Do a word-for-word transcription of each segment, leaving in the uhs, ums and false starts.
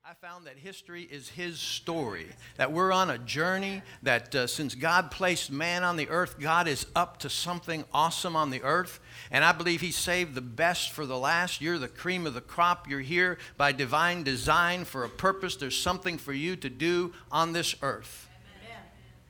I found that history is his story, that we're on a journey, that uh, since God placed man on the earth, God is up to something awesome on the earth. And I believe he saved the best for the last. You're the cream of the crop. You're here by divine design for a purpose. There's something for you to do on this earth. Amen.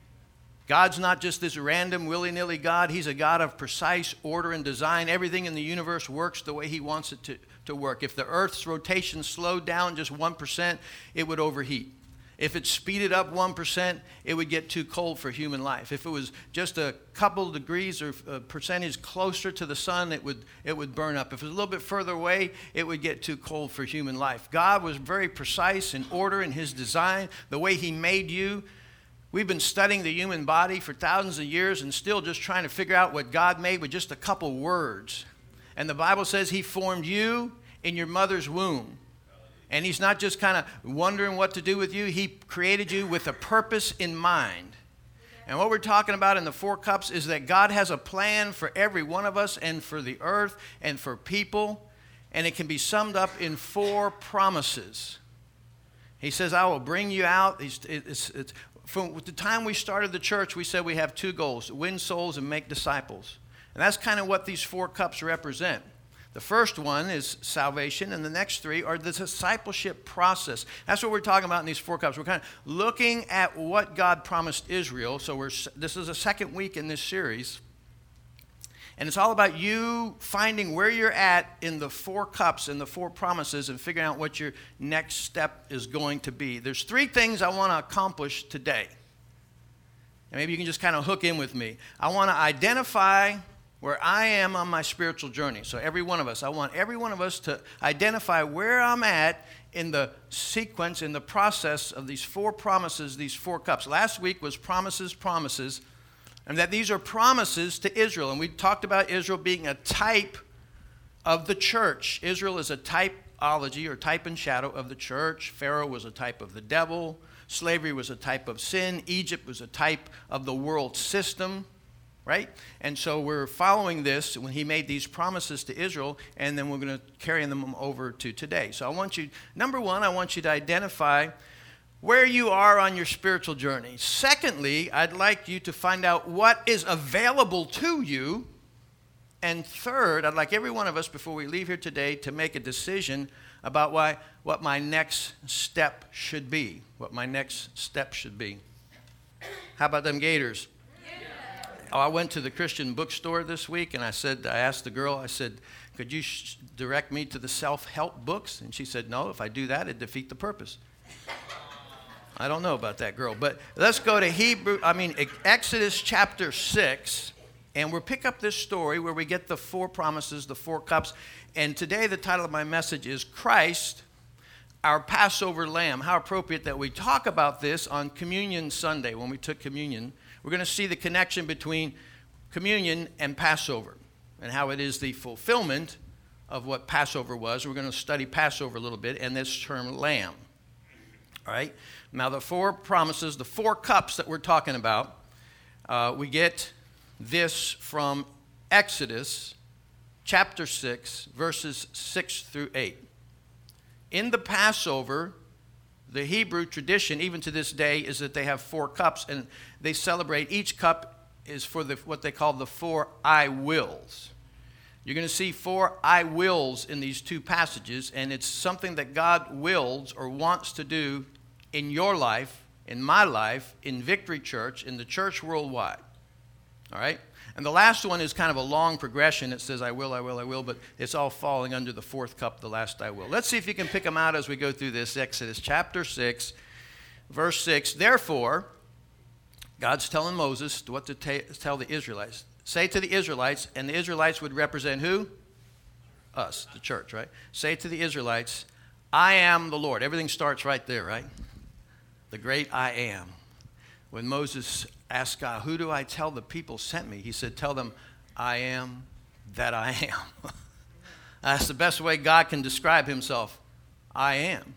God's not just this random, willy-nilly God. He's a God of precise order and design. Everything in the universe works the way he wants it to to work. If the Earth's rotation slowed down just one percent, it would overheat. If it speeded up one percent, it would get too cold for human life. If it was just a couple degrees or a percentage closer to the sun, it would, it would burn up. If it was a little bit further away, it would get too cold for human life. God was very precise in order in his design, the way he made you. We've been studying the human body for thousands of years and still just trying to figure out what God made with just a couple words. And the Bible says he formed you in your mother's womb. And he's not just kind of wondering what to do with you. He created you with a purpose in mind. And what we're talking about in the four cups is that God has a plan for every one of us and for the earth and for people. And it can be summed up in four promises. He says, I will bring you out. It's, it's, it's, from the time we started the church, we said we have two goals: win souls and make disciples. And that's kind of what these four cups represent. The first one is salvation, and the next three are the discipleship process. That's what we're talking about in these four cups. We're kind of looking at what God promised Israel. So we're, this is a second week in this series. And it's all about you finding where you're at in the four cups and the four promises and figuring out what your next step is going to be. There's three things I want to accomplish today. And maybe you can just kind of hook in with me. I want to identify where I am on my spiritual journey. So every one of us, I want every one of us to identify where I'm at in the sequence, in the process of these four promises, these four cups. Last week was promises, promises, and that these are promises to Israel. And we talked about Israel being a type of the church. Israel is a typology or type and shadow of the church. Pharaoh was a type of the devil. Slavery was a type of sin. Egypt was a type of the world system. Right? And so we're following this when he made these promises to Israel, and then we're going to carry them over to today. So I want you, number one, I want you to identify where you are on your spiritual journey. Secondly, I'd like you to find out what is available to you. And third, I'd like every one of us, before we leave here today, to make a decision about why, what my next step should be. What my next step should be. How about them Gators? Oh, I went to the Christian bookstore this week, and I said, I asked the girl, I said, could you sh- direct me to the self-help books? And she said, no, if I do that, it'd defeat the purpose. I don't know about that girl, but let's go to Hebrew, I mean, Exodus chapter six, and we'll pick up this story where we get the four promises, the four cups. And today the title of my message is Christ, our Passover Lamb. How appropriate that we talk about this on Communion Sunday when we took communion. We're going to see the connection between communion and Passover and how it is the fulfillment of what Passover was. We're going to study Passover a little bit and this term lamb. All right? Now, the four promises, the four cups that we're talking about, uh, we get this from Exodus chapter six, verses six through eight. In the Passover, the Hebrew tradition, even to this day, is that they have four cups, and they celebrate. Each cup is for the, what they call the four I wills. You're going to see four I wills in these two passages, and it's something that God wills or wants to do in your life, in my life, in Victory Church, in the church worldwide. All right? And the last one is kind of a long progression. It says, I will, I will, I will, but it's all falling under the fourth cup, the last I will. Let's see if you can pick them out as we go through this. Exodus chapter six, verse six. Therefore, God's telling Moses what to ta- tell the Israelites. Say to the Israelites, and the Israelites would represent who? Us, the church, right? Say to the Israelites, I am the Lord. Everything starts right there, right? The great I am. When Moses asked God, who do I tell the people sent me? He said, tell them, I am that I am. That's the best way God can describe himself. I am.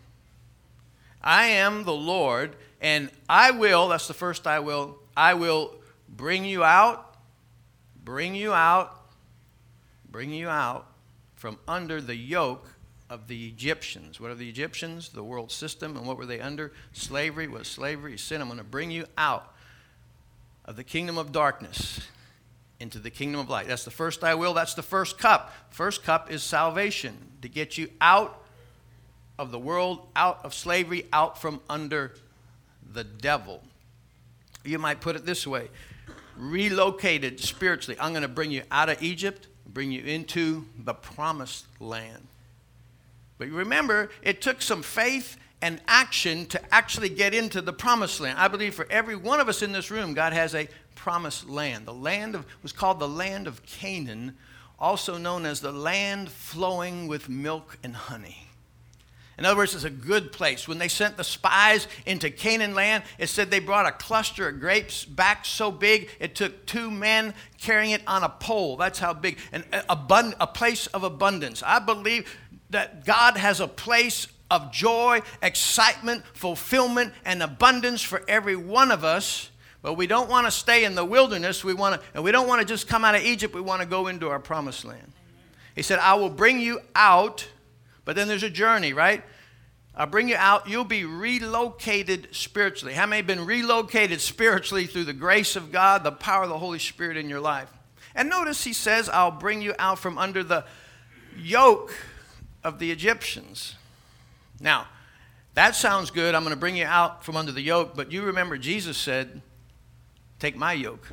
I am the Lord, and I will, that's the first I will, I will bring you out, bring you out, bring you out from under the yoke of the Egyptians. What are the Egyptians? The world system. And what were they under? Slavery. Was slavery? He said, I'm going to bring you out of the kingdom of darkness into the kingdom of light. That's the first I will. That's the first cup. First cup is salvation, to get you out of the world, out of slavery, out from under the devil. You might put it this way: relocated spiritually. I'm going to bring you out of Egypt, bring you into the promised land. But remember, it took some faith and action to actually get into the promised land. I believe for every one of us in this room, God has a promised land. The land of, was called the land of Canaan, also known as the land flowing with milk and honey. In other words, it's a good place. When they sent the spies into Canaan land, it said they brought a cluster of grapes back so big, it took two men carrying it on a pole. That's how big. And abund- a place of abundance. I believe that God has a place of joy, excitement, fulfillment, and abundance for every one of us. But we don't want to stay in the wilderness. We want to, and we don't want to just come out of Egypt. We want to go into our promised land. He said, I will bring you out. But then there's a journey, right? I'll bring you out. You'll be relocated spiritually. How many have been relocated spiritually through the grace of God, the power of the Holy Spirit in your life? And notice he says, I'll bring you out from under the yoke of the Egyptians. Now, that sounds good. I'm going to bring you out from under the yoke. But you remember Jesus said, take my yoke.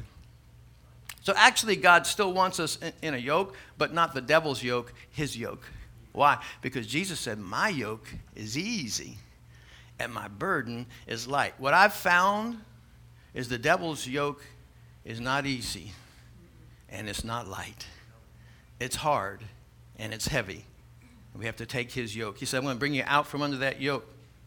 So actually, God still wants us in, in a yoke, but not the devil's yoke, his yoke. Why? Because Jesus said, my yoke is easy and my burden is light. What I've found is the devil's yoke is not easy and it's not light. It's hard and it's heavy. We have to take his yoke. He said, I'm going to bring you out from under that yoke.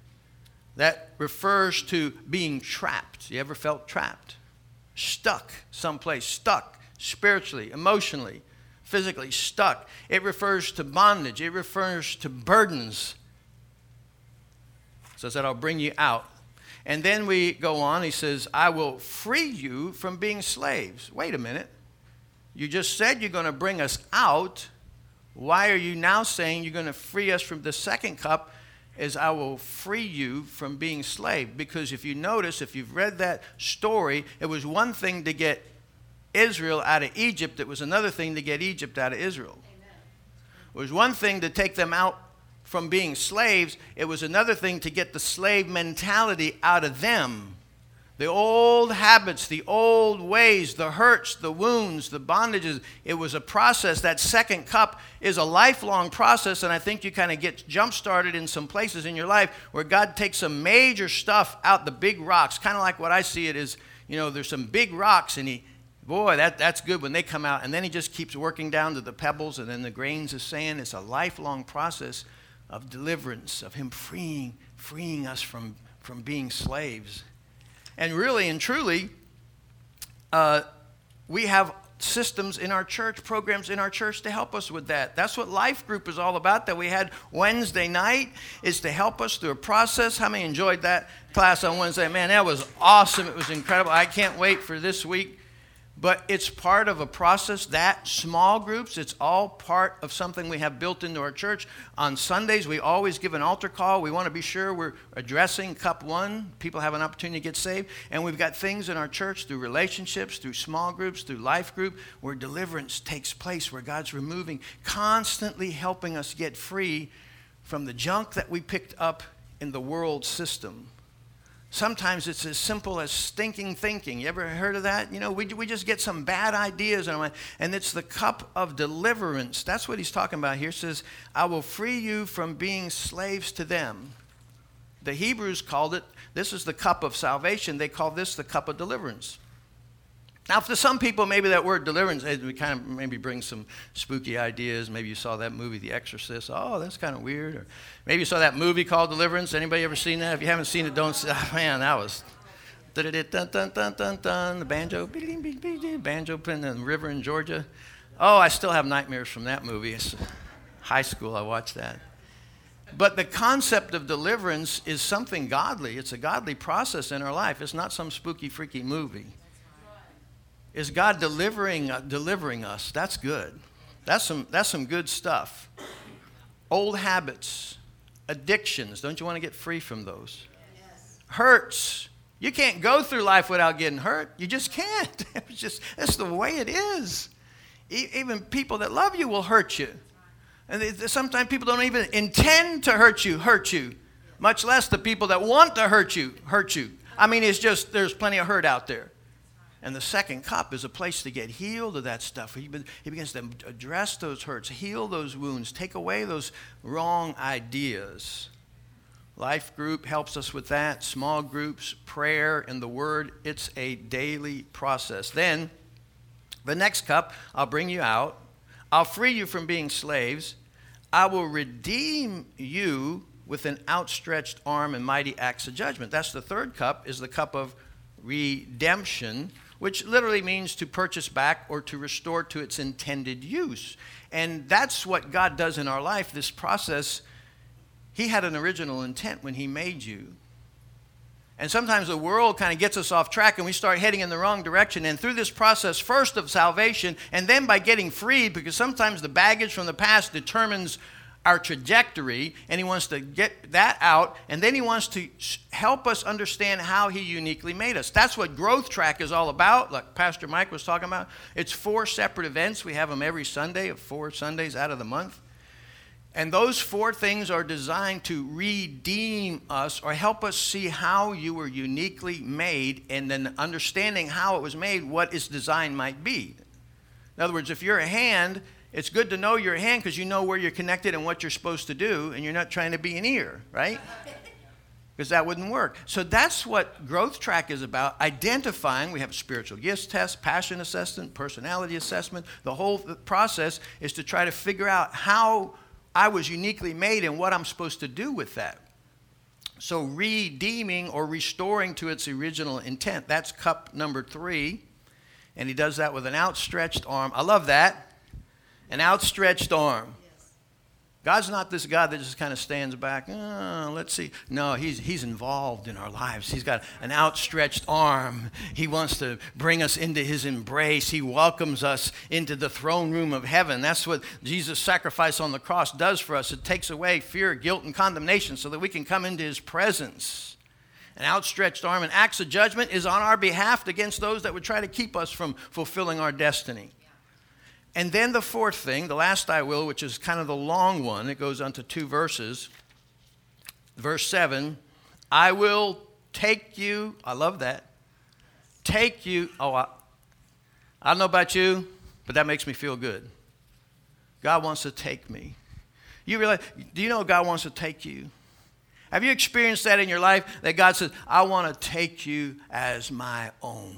That refers to being trapped. You ever felt trapped? Stuck someplace, stuck spiritually, emotionally, physically stuck. It refers to bondage. It refers to burdens. So I said, I'll bring you out. And then we go on. He says, I will free you from being slaves. Wait a minute. You just said you're going to bring us out. Why are you now saying you're going to free us from the second cup? Is I will free you from being slave. Because if you notice, if you've read that story, it was one thing to get Israel out of Egypt. It was another thing to get Egypt out of Israel. Amen. It was one thing to take them out from being slaves. It was another thing to get the slave mentality out of them. The old habits, the old ways, the hurts, the wounds, the bondages. It was a process. That second cup is a lifelong process, and I think you kind of get jump-started in some places in your life where God takes some major stuff out, the big rocks. Kind of like what I see it is, you know, there's some big rocks, and he Boy, that, that's good when they come out. And then he just keeps working down to the pebbles and then the grains of sand. It's a lifelong process of deliverance, of him freeing, freeing us from, from being slaves. And really and truly, uh, we have systems in our church, programs in our church to help us with that. That's what Life Group is all about that we had Wednesday night, is to help us through a process. How many enjoyed that class on Wednesday? Man, that was awesome. It was incredible. I can't wait for this week. But it's part of a process. That small groups, it's all part of something we have built into our church. On Sundays, we always give an altar call. We want to be sure we're addressing cup one. People have an opportunity to get saved. And we've got things in our church through relationships, through small groups, through life group, where deliverance takes place, where God's removing, constantly helping us get free from the junk that we picked up in the world system. Sometimes it's as simple as stinking thinking. You ever heard of that? You know, we, we just get some bad ideas, in our mind, and it's the cup of deliverance. That's what he's talking about here. He says, I will free you from being slaves to them. The Hebrews called it, this is the cup of salvation. They call this the cup of deliverance. Now, for some people, maybe that word deliverance, we kind of maybe bring some spooky ideas. Maybe you saw that movie, The Exorcist. Oh, that's kind of weird. Or maybe you saw that movie called Deliverance. Anybody ever seen that? If you haven't seen it, don't say, oh, man, that was, dun dun dun dun dun dun, the banjo, banjo playing in the river in Georgia. Oh, I still have nightmares from that movie. It's high school, I watched that. But the concept of deliverance is something godly. It's a godly process in our life. It's not some spooky, freaky movie. Is God delivering uh, delivering us? That's good. That's some that's some good stuff. Old habits, addictions. Don't you want to get free from those? Yes. Hurts. You can't go through life without getting hurt. You just can't. It's just, that's the way it is. E- even people that love you will hurt you. And they, sometimes people don't even intend to hurt you, hurt you. Much less the people that want to hurt you, hurt you. I mean, it's just, there's plenty of hurt out there. And the second cup is a place to get healed of that stuff. He, he begins to address those hurts, heal those wounds, take away those wrong ideas. Life group helps us with that. Small groups, prayer, and the word. It's a daily process. Then, the next cup, I'll bring you out. I'll free you from being slaves. I will redeem you with an outstretched arm and mighty acts of judgment. That's the third cup, is the cup of redemption, which literally means to purchase back or to restore to its intended use. And that's what God does in our life, this process. He had an original intent when he made you. And sometimes the world kind of gets us off track and we start heading in the wrong direction. And through this process, first of salvation, and then by getting freed, because sometimes the baggage from the past determines our trajectory, and he wants to get that out, and then he wants to help us understand how he uniquely made us. That's what Growth Track is all about, like Pastor Mike was talking about. It's four separate events. We have them every Sunday, of four Sundays out of the month. And those four things are designed to redeem us or help us see how you were uniquely made, and then understanding how it was made, what its design might be. In other words, if you're a hand, it's good to know you're a hand because you know where you're connected and what you're supposed to do, and you're not trying to be an ear, right? Because that wouldn't work. So that's what Growth Track is about, identifying. We have a spiritual gifts test, passion assessment, personality assessment. The whole process is to try to figure out how I was uniquely made and what I'm supposed to do with that. So redeeming or restoring to its original intent. That's cup number three. And he does that with an outstretched arm. I love that. An outstretched arm. Yes. God's not this God that just kind of stands back. Oh, let's see. No, he's, he's involved in our lives. He's got an outstretched arm. He wants to bring us into his embrace. He welcomes us into the throne room of heaven. That's what Jesus' sacrifice on the cross does for us. It takes away fear, guilt, and condemnation so that we can come into his presence. An outstretched arm, an acts of judgment is on our behalf against those that would try to keep us from fulfilling our destiny. And then the fourth thing, the last I will, which is kind of the long one, it goes on to two verses. Verse seven, I will take you, I love that, take you, oh, I, I don't know about you, but that makes me feel good. God wants to take me. You realize, do you know God wants to take you? Have you experienced that in your life, that God says, I want to take you as my own?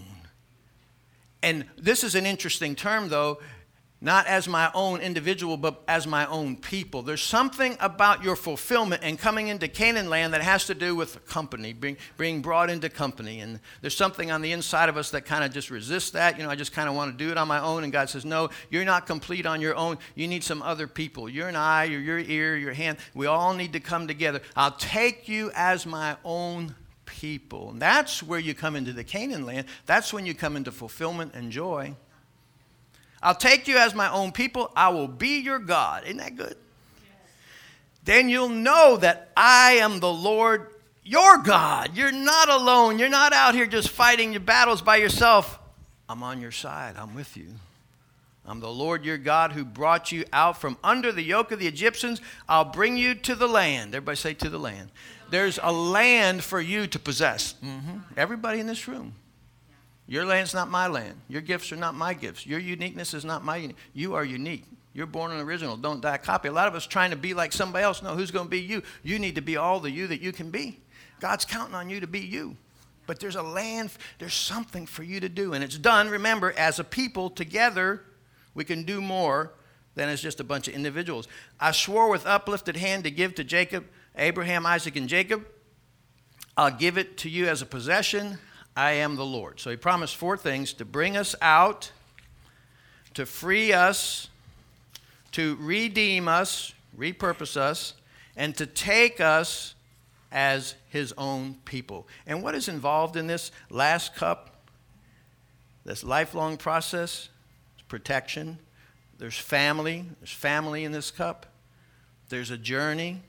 And this is an interesting term, though. Not as my own individual, but as my own people. There's something about your fulfillment and coming into Canaan land that has to do with company, being, being brought into company. And there's something on the inside of us that kind of just resists that. You know, I just kind of want to do it on my own. And God says, no, you're not complete on your own. You need some other people. You're an eye, you're your ear, your hand. We all need to come together. I'll take you as my own people. And that's where you come into the Canaan land. That's when you come into fulfillment and joy. I'll take you as my own people. I will be your God. Isn't that good? Yes. Then you'll know that I am the Lord, your God. You're not alone. You're not out here just fighting your battles by yourself. I'm on your side. I'm with you. I'm the Lord your God who brought you out from under the yoke of the Egyptians. I'll bring you to the land. Everybody say to the land. There's a land for you to possess. Mm-hmm. Everybody in this room. Your land's not my land. Your gifts are not my gifts. Your uniqueness is not my unique. You are unique. You're born an original. Don't die a copy. A lot of us trying to be like somebody else. No, who's going to be you? You need to be all the you that you can be. God's counting on you to be you. But there's a land, there's something for you to do. And it's done, remember, as a people together, we can do more than as just a bunch of individuals. I swore with uplifted hand to give to Jacob, Abraham, Isaac, and Jacob. I'll give it to you as a possession. I am the Lord. So he promised four things: to bring us out, to free us, to redeem us, repurpose us, and to take us as his own people. And what is involved in this last cup, this lifelong process? It's protection. There's family. There's family in this cup. there's a journey,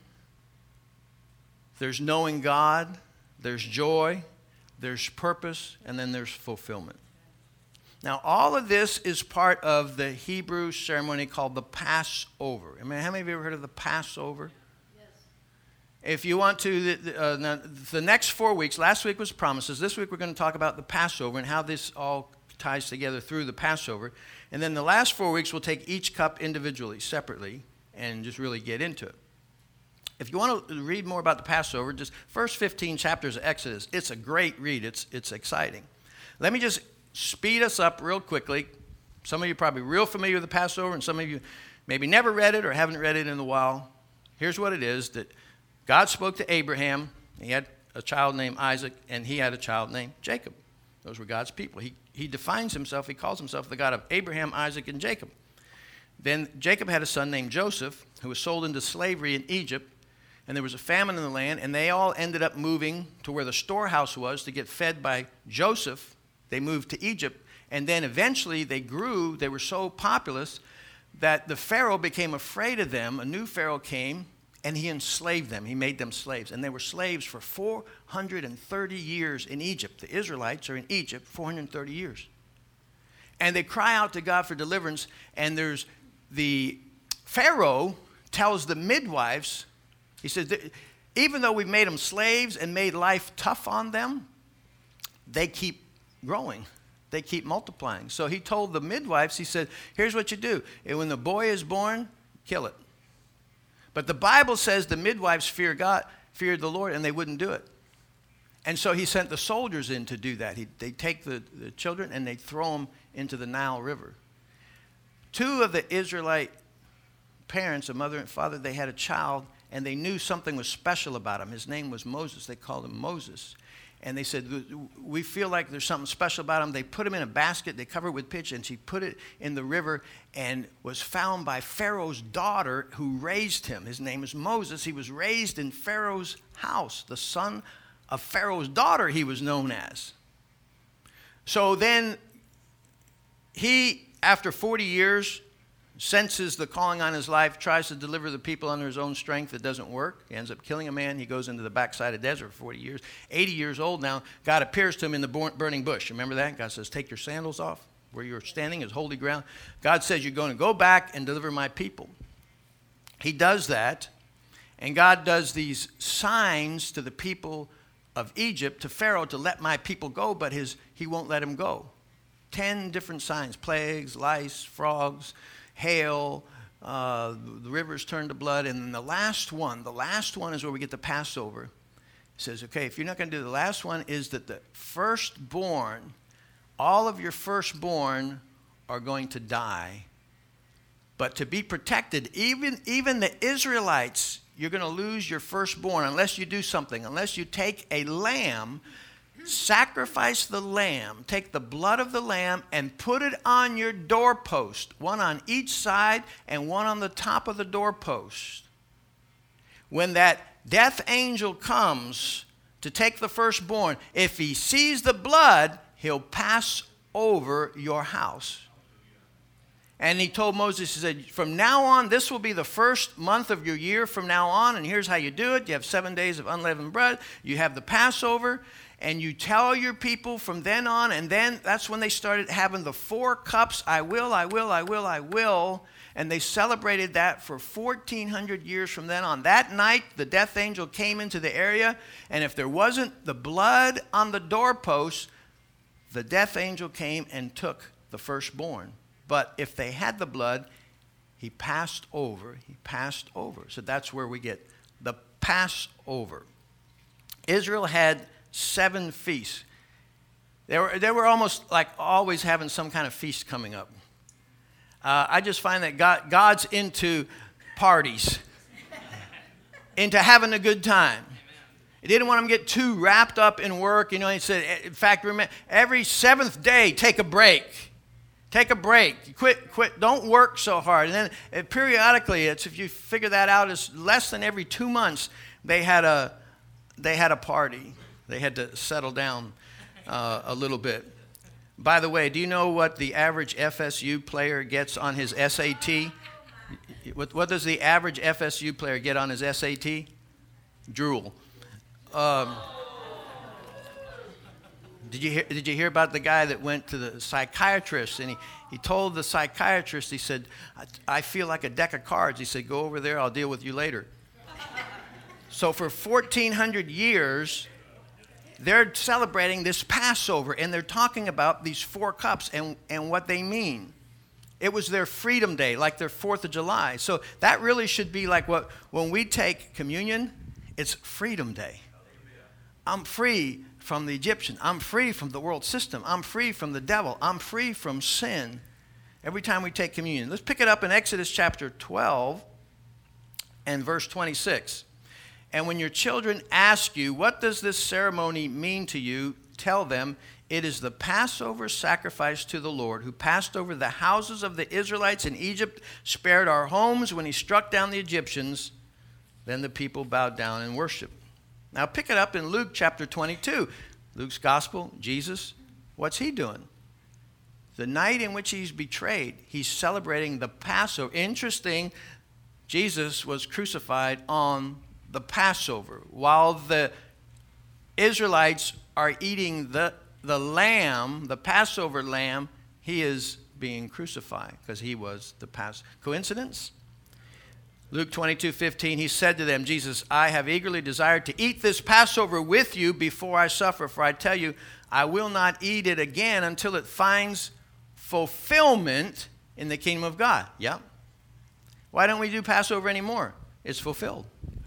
there's knowing God, there's joy, there's purpose, and then there's fulfillment. Now, all of this is part of the Hebrew ceremony called the Passover. I mean, how many of you ever heard of the Passover? Yes. If you want to, the, uh, the next four weeks, last week was promises. This week we're going to talk about the Passover and how this all ties together through the Passover. And then the last four weeks we'll take each cup individually, separately, and just really get into it. If you want to read more about the Passover, just first fifteen chapters of Exodus. It's a great read. It's, it's exciting. Let me just speed us up real quickly. Some of you are probably real familiar with the Passover, and some of you maybe never read it or haven't read it in a while. Here's what it is, that God spoke to Abraham. He had a child named Isaac, and he had a child named Jacob. Those were God's people. He, he defines himself, he calls himself the God of Abraham, Isaac, and Jacob. Then Jacob had a son named Joseph, who was sold into slavery in Egypt. And there was a famine in the land, and they all ended up moving to where the storehouse was to get fed by Joseph. They moved to Egypt, and then eventually they grew. They were so populous that the Pharaoh became afraid of them. A new Pharaoh came, and he enslaved them. He made them slaves, and they were slaves for four hundred thirty years in Egypt. The Israelites are in Egypt four hundred thirty years. And they cry out to God for deliverance, and there's the Pharaoh tells the midwives, he says, even though we've made them slaves and made life tough on them, they keep growing. They keep multiplying. So he told the midwives, he said, here's what you do. When the boy is born, kill it. But the Bible says the midwives fear God, feared the Lord, and they wouldn't do it. And so he sent the soldiers in to do that. He, they take the, the children and they throw them into the Nile River. Two of the Israelite parents, a mother and father, they had a child, and they knew something was special about him. His name was Moses. They called him Moses. And they said, we feel like there's something special about him. They put him in a basket. They covered it with pitch, and she put it in the river and was found by Pharaoh's daughter who raised him. His name is Moses. He was raised in Pharaoh's house. The son of Pharaoh's daughter, he was known as. So then he, after forty years, senses the calling on his life, tries to deliver the people under his own strength. It doesn't work. He ends up killing a man. He goes into the backside of the desert for forty years. eighty years old now, God appears to him in the burning bush. Remember that? God says, take your sandals off. Where you're standing is holy ground. God says, you're going to go back and deliver my people. He does that, and God does these signs to the people of Egypt, to Pharaoh, to let my people go, but his he won't let him go. Ten different signs, plagues, lice, frogs, hail, uh, the rivers turn to blood. And then the last one, the last one is where we get the Passover. It says, okay, if you're not going to do the last one, is that the firstborn, all of your firstborn are going to die. But to be protected, even, even the Israelites, you're going to lose your firstborn unless you do something, unless you take a lamb, sacrifice the lamb, take the blood of the lamb and put it on your doorpost, one on each side and one on the top of the doorpost. When that death angel comes to take the firstborn, if he sees the blood, he'll pass over your house. And he told Moses, he said, from now on, this will be the first month of your year from now on, and here's how you do it. You have seven days of unleavened bread. You have the Passover. And you tell your people from then on, and then that's when they started having the four cups, I will, I will, I will, I will. And they celebrated that for fourteen hundred years from then on. That night, the death angel came into the area, and if there wasn't the blood on the doorpost, the death angel came and took the firstborn. But if they had the blood, he passed over. He passed over. So that's where we get the Passover. Israel had seven feasts. They were, they were almost like always having some kind of feast coming up. Uh, I just find that God, God's into parties, into having a good time. He didn't want them to get too wrapped up in work. You know, he said, in fact, remember, every seventh day, take a break. Take a break. Quit, quit. Don't work so hard. And then uh, periodically, it's, if you figure that out, it's less than every two months, they had a, they had a party. They had to settle down uh, a little bit. By the way, do you know what the average F S U player gets on his S A T? What, what does the average F S U player get on his S A T? Drool. Um, did you hear, did you hear about the guy that went to the psychiatrist and he, he told the psychiatrist, he said, I, I feel like a deck of cards. He said, go over there, I'll deal with you later. So for fourteen hundred years, they're celebrating this Passover, and they're talking about these four cups and, and what they mean. It was their freedom day, like their fourth of July. So that really should be like what, when we take communion, it's freedom day. I'm free from the Egyptian. I'm free from the world system. I'm free from the devil. I'm free from sin. Every time we take communion. Let's pick it up in Exodus chapter twelve and verse twenty-six. And when your children ask you, what does this ceremony mean to you? Tell them, it is the Passover sacrifice to the Lord, who passed over the houses of the Israelites in Egypt, spared our homes when he struck down the Egyptians. Then the people bowed down and worshiped. Now pick it up in Luke chapter twenty-two. Luke's gospel, Jesus, what's he doing? The night in which he's betrayed, he's celebrating the Passover. Interesting, Jesus was crucified on the Passover. While the Israelites are eating the, the lamb, the Passover lamb, he is being crucified because he was the Passover. Coincidence? Luke twenty-two fifteen, he said to them, Jesus, I have eagerly desired to eat this Passover with you before I suffer, for I tell you, I will not eat it again until it finds fulfillment in the kingdom of God. Yep. Why don't we do Passover anymore? It's fulfilled.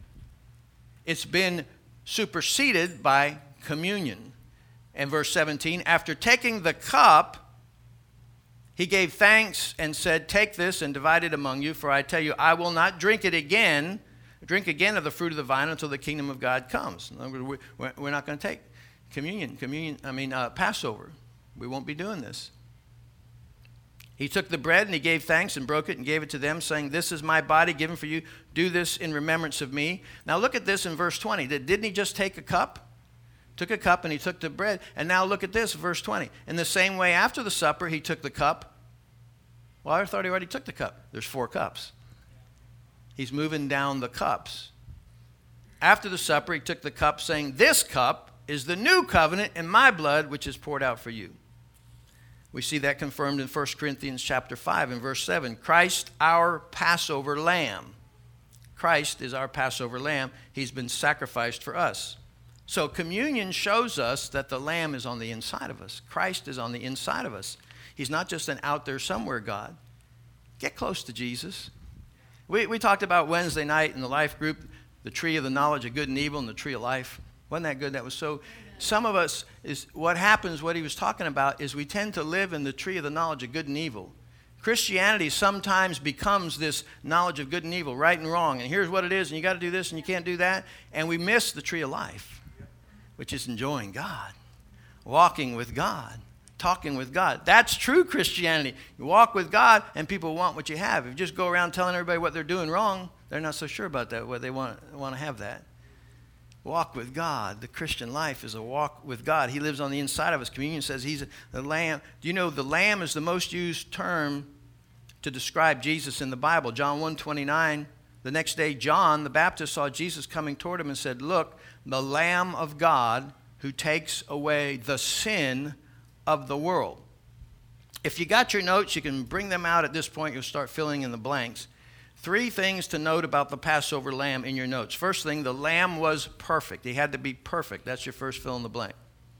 It's been superseded by communion. And verse seventeen, after taking the cup, he gave thanks and said, take this and divide it among you, for I tell you, I will not drink it again, drink again of the fruit of the vine until the kingdom of God comes. In other words, we're not going to take communion, communion, I mean, uh, Passover. We won't be doing this. He took the bread and he gave thanks and broke it and gave it to them, saying, this is my body given for you. Do this in remembrance of me. Now look at this in verse twenty. Didn't he just take a cup? Took a cup and he took the bread. And now look at this, verse twenty. In the same way, after the supper, he took the cup. Well, I thought he already took the cup. There's four cups. He's moving down the cups. After the supper, he took the cup, saying, this cup is the new covenant in my blood, which is poured out for you. We see that confirmed in First Corinthians chapter five and verse seven. Christ, our Passover lamb. Christ is our Passover lamb. He's been sacrificed for us. So communion shows us that the lamb is on the inside of us. Christ is on the inside of us. He's not just an out there somewhere God. Get close to Jesus. We, we talked about Wednesday night in the life group, the tree of the knowledge of good and evil and the tree of life. Wasn't that good? That was so... Some of us, is what happens, what he was talking about, is we tend to live in the tree of the knowledge of good and evil. Christianity sometimes becomes this knowledge of good and evil, right and wrong, and here's what it is, and you got to do this, and you can't do that, and we miss the tree of life, which is enjoying God, walking with God, talking with God. That's true Christianity. You walk with God, and people want what you have. If you just go around telling everybody what they're doing wrong, they're not so sure about that, what they want, want to have that. Walk with God. The Christian life is a walk with God. He lives on the inside of us. Communion says he's the lamb. Do you know the lamb is the most used term to describe Jesus in the Bible? John one twenty-nine, the next day John the Baptist saw Jesus coming toward him and said, look, the Lamb of God who takes away the sin of the world. If you got your notes, you can bring them out at this point. You'll start filling in the blanks. Three things to note about the Passover lamb in your notes. First thing, the lamb was perfect. He had to be perfect. That's your first fill in the blank.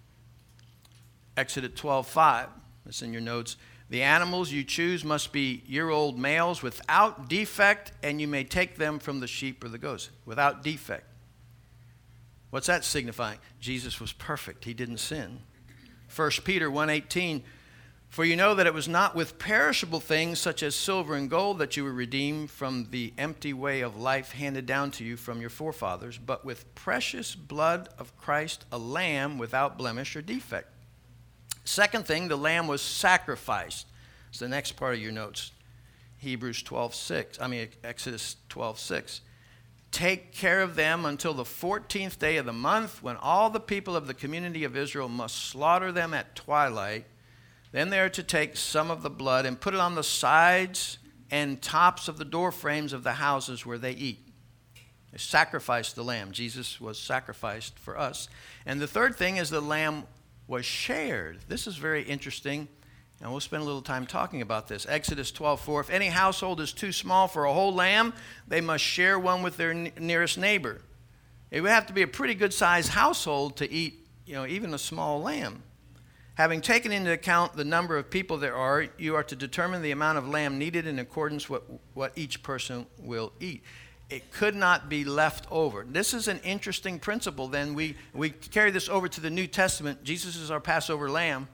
Exodus twelve five. That's in your notes. The animals you choose must be year-old males without defect, and you may take them from the sheep or the goats. Without defect. What's that signifying? Jesus was perfect. He didn't sin. First Peter one eighteen. For you know that it was not with perishable things such as silver and gold that you were redeemed from the empty way of life handed down to you from your forefathers, but with precious blood of Christ, a lamb without blemish or defect. Second thing, the lamb was sacrificed. It's the next part of your notes. Hebrews twelve six. I mean, Exodus twelve six. Take care of them until the fourteenth day of the month, when all the people of the community of Israel must slaughter them at twilight. Then they are to take some of the blood and put it on the sides and tops of the door frames of the houses where they eat. They sacrificed the lamb. Jesus was sacrificed for us. And the third thing is the lamb was shared. This is very interesting, and we'll spend a little time talking about this. Exodus twelve four, if any household is too small for a whole lamb, they must share one with their nearest neighbor. It would have to be a pretty good-sized household to eat, you know, even a small lamb. Having taken into account the number of people there are, you are to determine the amount of lamb needed in accordance with what each person will eat. It could not be left over. This is an interesting principle. Then we, we carry this over to the New Testament. Jesus is our Passover lamb.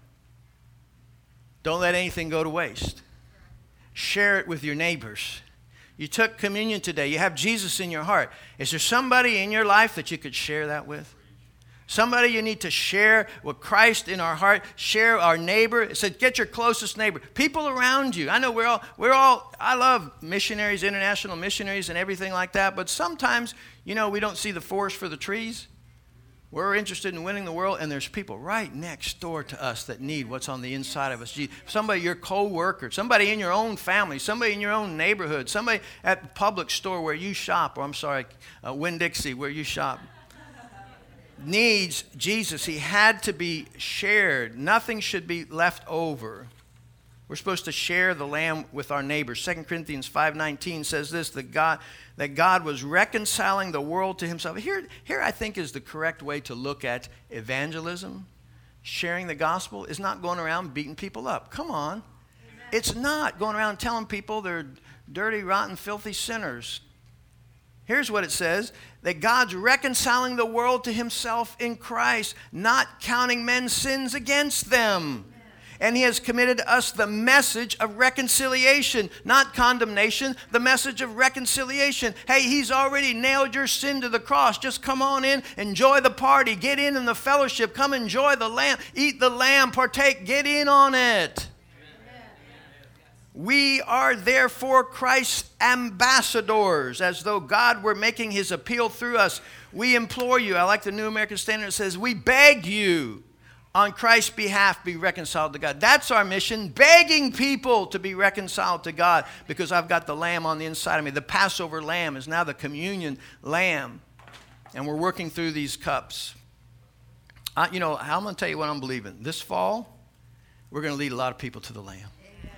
Don't let anything go to waste. Share it with your neighbors. You took communion today. You have Jesus in your heart. Is there somebody in your life that you could share that with? Somebody you need to share with Christ in our heart. Share our neighbor. It said, get your closest neighbor. People around you. I know we're all, we're all, I love missionaries, international missionaries and everything like that. But sometimes, you know, we don't see the forest for the trees. We're interested in winning the world, and there's people right next door to us that need what's on the inside of us. Somebody, your co-worker, somebody in your own family, somebody in your own neighborhood, somebody at the public store where you shop, or I'm sorry, uh, Winn-Dixie, where you shop. Needs Jesus. He had to be shared. Nothing should be left over. We're supposed to share the lamb with our neighbors. Second Corinthians five nineteen says this, that God, that God was reconciling the world to himself. Here, here I think is the correct way to look at evangelism. Sharing the gospel is not going around beating people up. Come on. Amen. It's not going around telling people they're dirty, rotten, filthy sinners. Here's what it says, that God's reconciling the world to himself in Christ, not counting men's sins against them. And he has committed to us the message of reconciliation, not condemnation, the message of reconciliation. Hey, he's already nailed your sin to the cross. Just come on in, enjoy the party, get in in the fellowship, come enjoy the lamb, eat the lamb, partake, get in on it. We are therefore Christ's ambassadors, as though God were making his appeal through us. We implore you, I like the New American Standard, it says, we beg you on Christ's behalf be reconciled to God. That's our mission, begging people to be reconciled to God, because I've got the lamb on the inside of me. The Passover lamb is now the communion lamb, and we're working through these cups. I, you know, I'm going to tell you what I'm believing. This fall, we're going to lead a lot of people to the lamb.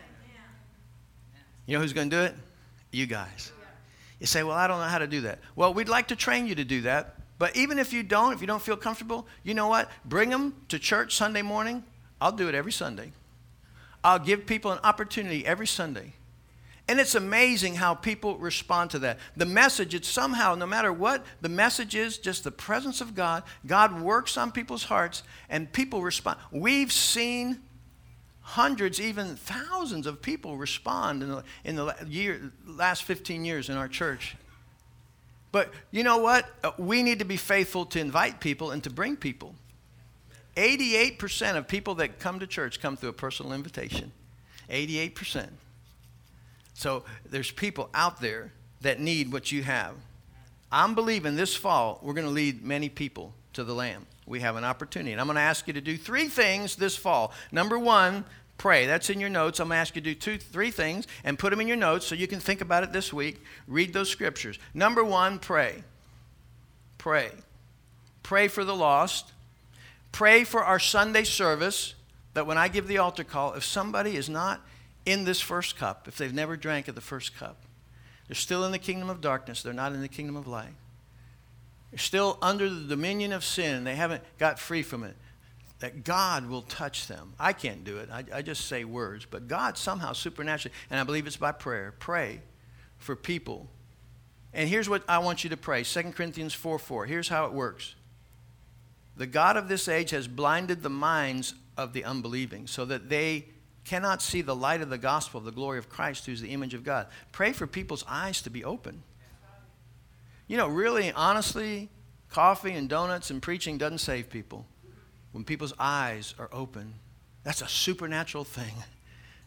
You know who's going to do it? You guys. You say, well, I don't know how to do that. Well, we'd like to train you to do that. But even if you don't, if you don't feel comfortable, you know what? Bring them to church Sunday morning. I'll do it every Sunday. I'll give people an opportunity every Sunday. And it's amazing how people respond to that. The message, it's somehow, no matter what, the message is just the presence of God. God works on people's hearts, and people respond. We've seen hundreds, even thousands of people respond in the, in the year, last fifteen years in our church. But you know what? We need to be faithful to invite people and to bring people. eighty-eight percent of people that come to church come through a personal invitation. eighty-eight percent. So there's people out there that need what you have. I'm believing this fall we're going to lead many people to the Lamb. We have an opportunity. And I'm going to ask you to do three things this fall. Number one, pray. That's in your notes. I'm going to ask you to do two, three things and put them in your notes so you can think about it this week. Read those scriptures. Number one, pray. Pray. Pray for the lost. Pray for our Sunday service, that when I give the altar call, if somebody is not in this first cup, if they've never drank of the first cup, they're still in the kingdom of darkness. They're not in the kingdom of light. They're still under the dominion of sin, and they haven't got free from it, that God will touch them. I can't do it. I, I just say words. But God somehow supernaturally, and I believe it's by prayer, pray for people. And here's what I want you to pray. Second Corinthians four four. Here's how it works. The God of this age has blinded the minds of the unbelieving so that they cannot see the light of the gospel of the glory of Christ, who's the image of God. Pray for people's eyes to be open. You know, really, honestly, coffee and donuts and preaching doesn't save people. When people's eyes are open, that's a supernatural thing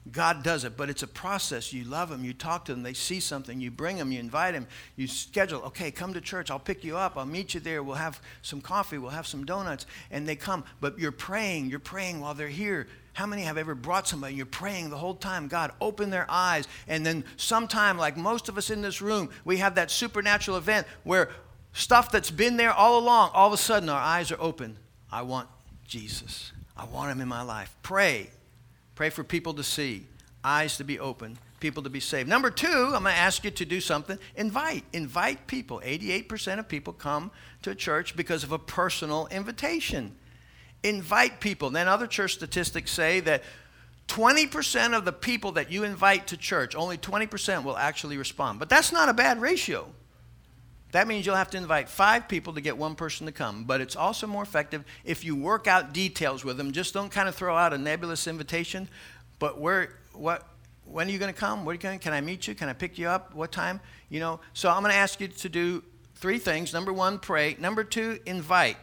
God does it, but it's a process. You love them, you talk to them, they see something, you bring them, you invite them, you schedule, okay, come to church, I'll pick you up, I'll meet you there, we'll have some coffee, we'll have some donuts, and they come. But you're praying, you're praying while they're here. How many have ever brought somebody, you're praying the whole time, God, open their eyes, and then sometime, like most of us in this room, we have that supernatural event where stuff that's been there all along, all of a sudden our eyes are open. I want Jesus. I want him in my life. Pray. Pray for people to see, eyes to be open, people to be saved. Number two, I'm going to ask you to do something. Invite. Invite people. eighty-eight percent of people come to a church because of a personal invitation. Invite people. Then other church statistics say that twenty percent of the people that you invite to church, only twenty percent will actually respond. But that's not a bad ratio. That means you'll have to invite five people to get one person to come. But it's also more effective if you work out details with them. Just don't kind of throw out a nebulous invitation. But where, what, when are you going to come? What are you going? Can I meet you? Can I pick you up? What time? You know. So I'm going to ask you to do three things. Number one, pray. Number two, invite.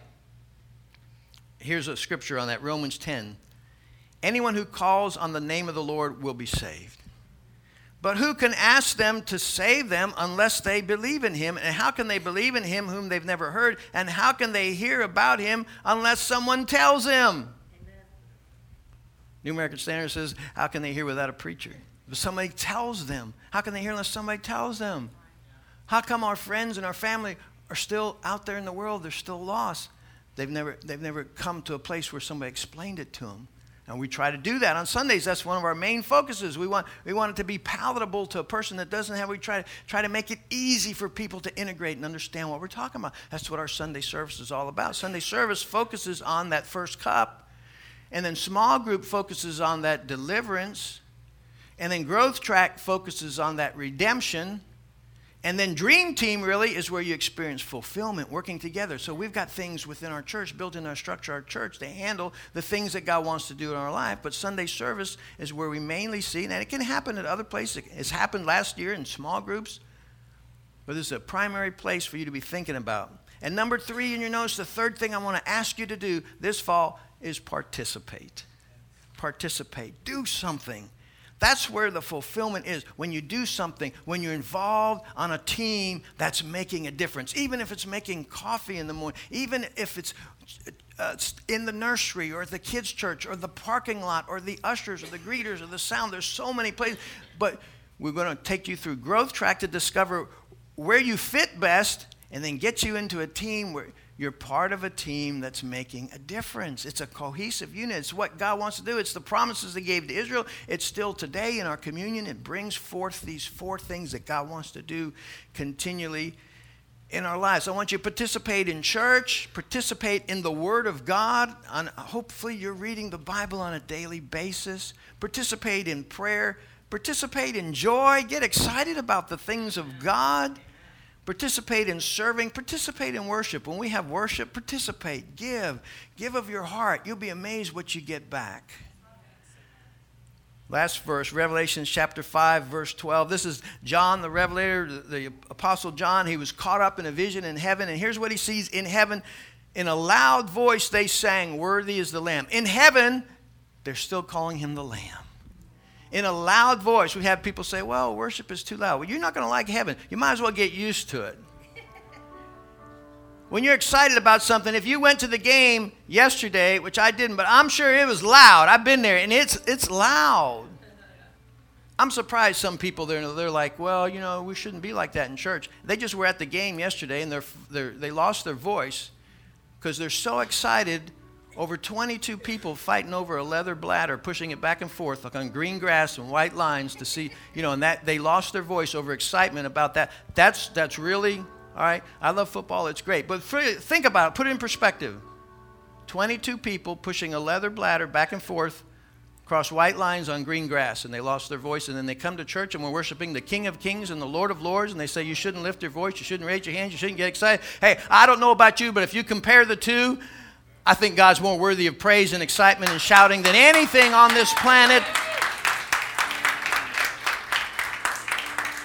Here's a scripture on that, Romans ten. Anyone who calls on the name of the Lord will be saved. But who can ask them to save them unless they believe in him? And how can they believe in him whom they've never heard? And how can they hear about him unless someone tells them? Amen. New American Standard says, how can they hear without a preacher? But somebody tells them. How can they hear unless somebody tells them? How come our friends and our family are still out there in the world? They're still lost. They've never, they've never come to a place where somebody explained it to them. And we try to do that on Sundays. That's one of our main focuses. We want, we want it to be palatable to a person that doesn't have, we try, try to make it easy for people to integrate and understand what we're talking about. That's what our Sunday service is all about. Sunday service focuses on that first cup. And then small group focuses on that deliverance. And then growth track focuses on that redemption. And then Dream Team really is where you experience fulfillment, working together. So we've got things within our church, built in our structure, our church, to handle the things that God wants to do in our life. But Sunday service is where we mainly see, and it can happen at other places. It's happened last year in small groups. But this is a primary place for you to be thinking about. And number three in your notes, the third thing I want to ask you to do this fall is participate. Participate. Do something. That's where the fulfillment is. When you do something, when you're involved on a team that's making a difference. Even if it's making coffee in the morning, even if it's uh, in the nursery or at the kids' church or the parking lot or the ushers or the greeters or the sound. There's so many places. But we're going to take you through Growth Track to discover where you fit best and then get you into a team where you're part of a team that's making a difference. It's a cohesive unit. It's what God wants to do. It's the promises He gave to Israel. It's still today in our communion. It brings forth these four things that God wants to do continually in our lives. I want you to participate in church, participate in the Word of God. On, hopefully you're reading the Bible on a daily basis. Participate in prayer. Participate in joy. Get excited about the things of God. Participate in serving. Participate in worship. When we have worship, participate. Give. Give of your heart. You'll be amazed what you get back. Last verse, Revelation chapter five, verse twelve. This is John the Revelator, the, the Apostle John. He was caught up in a vision in heaven. And here's what he sees in heaven. In a loud voice they sang, "Worthy is the Lamb." In heaven, they're still calling him the Lamb. In a loud voice. We have people say, well, worship is too loud. Well, you're not going to like heaven. You might as well get used to it. When you're excited about something, if you went to the game yesterday, which I didn't, but I'm sure it was loud. I've been there, and it's it's loud. I'm surprised some people, they're, they're like, well, you know, we shouldn't be like that in church. They just were at the game yesterday, and they're, they're, they lost their voice because they're so excited. Over twenty-two people fighting over a leather bladder, pushing it back and forth like on green grass and white lines to see, you know, and that they lost their voice over excitement about that. That's that's really, all right, I love football, it's great. But for, think about it, put it in perspective. twenty-two people pushing a leather bladder back and forth across white lines on green grass, and they lost their voice, and then they come to church and we're worshiping the King of Kings and the Lord of Lords, and they say you shouldn't lift your voice, you shouldn't raise your hands, you shouldn't get excited. Hey, I don't know about you, but if you compare the two, I think God's more worthy of praise and excitement and shouting than anything on this planet.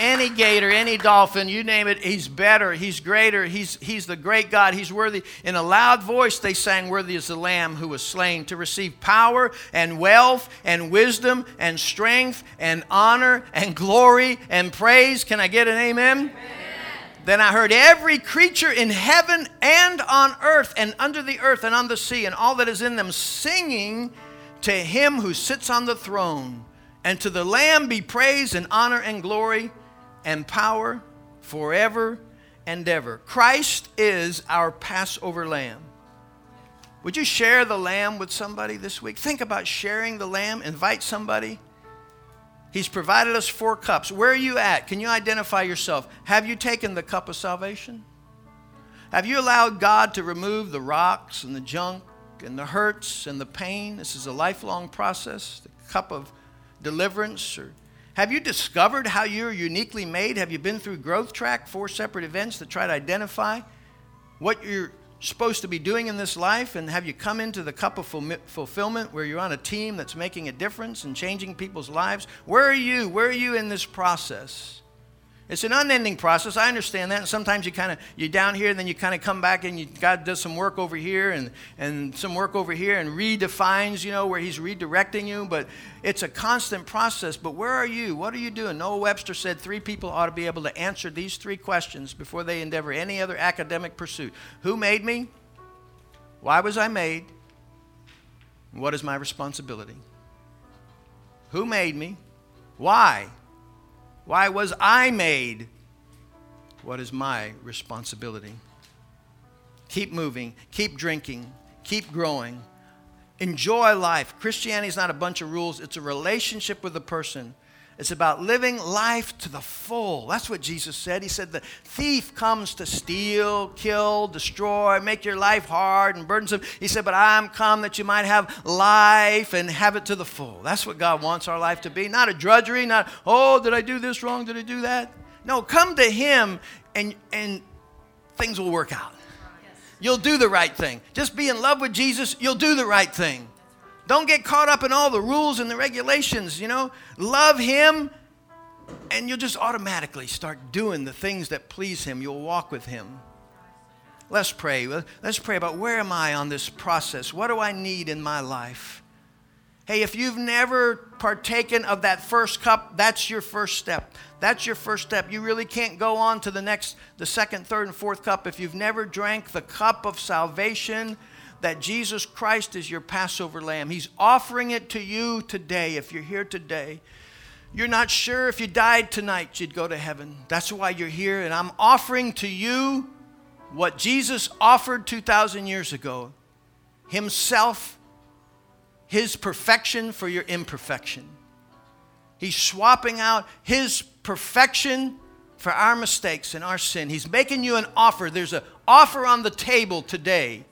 any gator, any dolphin, you name it, he's better, he's greater, he's, he's the great God, he's worthy. In a loud voice they sang, worthy is the Lamb who was slain to receive power and wealth and wisdom and strength and honor and glory and praise. Can I get an amen? Amen. Then I heard every creature in heaven and on earth and under the earth and on the sea and all that is in them singing to him who sits on the throne and to the Lamb be praise and honor and glory and power forever and ever. Christ is our Passover lamb. Would you share the lamb with somebody this week? Think about sharing the lamb. Invite somebody. He's provided us four cups. Where are you at? Can you identify yourself? Have you taken the cup of salvation? Have you allowed God to remove the rocks and the junk and the hurts and the pain? This is a lifelong process. The cup of deliverance. Or have you discovered how you're uniquely made? Have you been through Growth Track, four separate events to try to identify what you're supposed to be doing in this life? And have you come into the cup of fulfillment where you're on a team that's making a difference and changing people's lives? Where are you? Where are you in this process? It's an unending process. I understand that. And sometimes you kind of, you're down here and then you kind of come back and you, God does some work over here and, and some work over here and redefines, you know, where he's redirecting you. But it's a constant process. But where are you? What are you doing? Noah Webster said three people ought to be able to answer these three questions before they endeavor any other academic pursuit. Who made me? Why was I made? And what is my responsibility? Who made me? Why? Why was I made? What is my responsibility? Keep moving, keep drinking, keep growing. Enjoy life. Christianity is not a bunch of rules. It's a relationship with a person. It's about living life to the full. That's what Jesus said. He said the thief comes to steal, kill, destroy, make your life hard and burdensome. He said, but I'm come that you might have life and have it to the full. That's what God wants our life to be. Not a drudgery, not, oh, did I do this wrong? Did I do that? No, come to him and, and things will work out. You'll do the right thing. Just be in love with Jesus, you'll do the right thing. Don't get caught up in all the rules and the regulations, you know. Love him, and you'll just automatically start doing the things that please him. You'll walk with him. Let's pray. Let's pray about where am I on this process? What do I need in my life? Hey, if you've never partaken of that first cup, that's your first step. That's your first step. You really can't go on to the next, the second, third, and fourth cup if you've never drank the cup of salvation, that Jesus Christ is your Passover lamb. He's offering it to you today. If you're here today, you're not sure if you died tonight you'd go to heaven. That's why you're here. And I'm offering to you what Jesus offered two thousand years ago. Himself, his perfection for your imperfection. He's swapping out his perfection for our mistakes and our sin. He's making you an offer. There's an offer on the table today.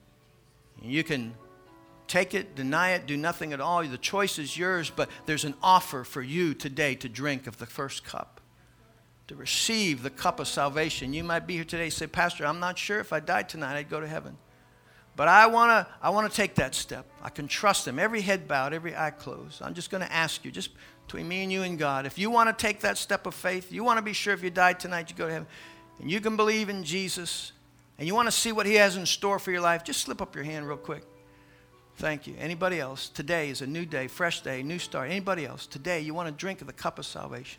You can take it, deny it, do nothing at all. The choice is yours, but there's an offer for you today to drink of the first cup, to receive the cup of salvation. You might be here today and say, Pastor, I'm not sure if I died tonight I'd go to heaven. But I want to I want to take that step. I can trust him. Every head bowed, every eye closed. I'm just going to ask you, just between me and you and God, if you want to take that step of faith, you want to be sure if you died tonight you go to heaven, and you can believe in Jesus, and you want to see what he has in store for your life, just slip up your hand real quick. Thank you. Anybody else? Today is a new day, fresh day, new start. Anybody else? Today you want to drink of the cup of salvation.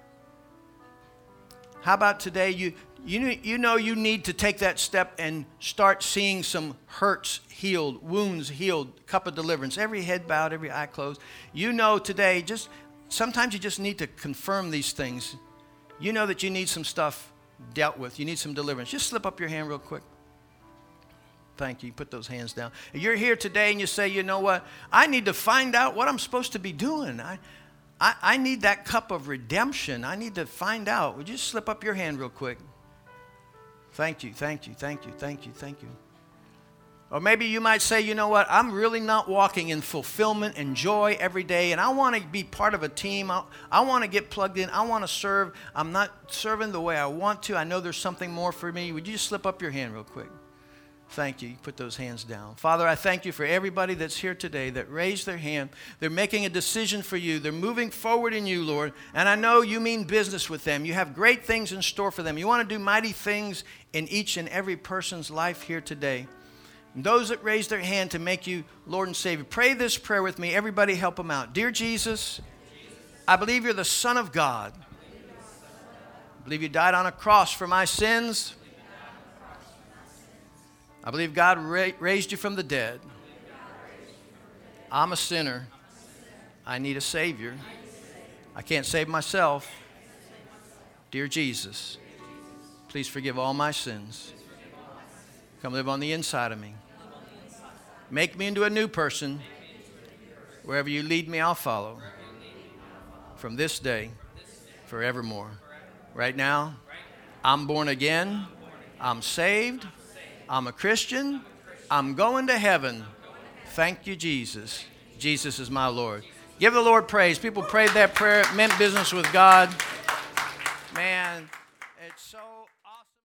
How about today you, you, you know you need to take that step and start seeing some hurts healed, wounds healed, cup of deliverance. Every head bowed, every eye closed. You know today, just sometimes you just need to confirm these things. You know that you need some stuff dealt with. You need some deliverance. Just slip up your hand real quick. Thank you. Put those hands down. If you're here today and you say, you know what? I need to find out what I'm supposed to be doing. I, I, I need that cup of redemption. I need to find out. Would you just slip up your hand real quick? Thank you. Thank you. Thank you. Thank you. Thank you. Or maybe you might say, you know what? I'm really not walking in fulfillment and joy every day, and I want to be part of a team. I, I want to get plugged in. I want to serve. I'm not serving the way I want to. I know there's something more for me. Would you just slip up your hand real quick? Thank you. You put those hands down. Father, I thank you for everybody that's here today that raised their hand. They're making a decision for you. They're moving forward in you, Lord. And I know you mean business with them. You have great things in store for them. You want to do mighty things in each and every person's life here today. And those that raised their hand to make you Lord and Savior, pray this prayer with me. Everybody help them out. Dear Jesus, I believe you're the Son of God. I believe you died on a cross for my sins. I believe God ra- raised you from the dead. I'm a sinner. I need a Savior. I can't save myself. Dear Jesus, please forgive all my sins. Come live on the inside of me. Make me into a new person. Wherever you lead me, I'll follow. From this day, forevermore. Right now, I'm born again. I'm saved. I'm a Christian. I'm going to heaven. Thank you, Jesus. Jesus is my Lord. Give the Lord praise. People prayed that prayer. It meant business with God. Man, it's so...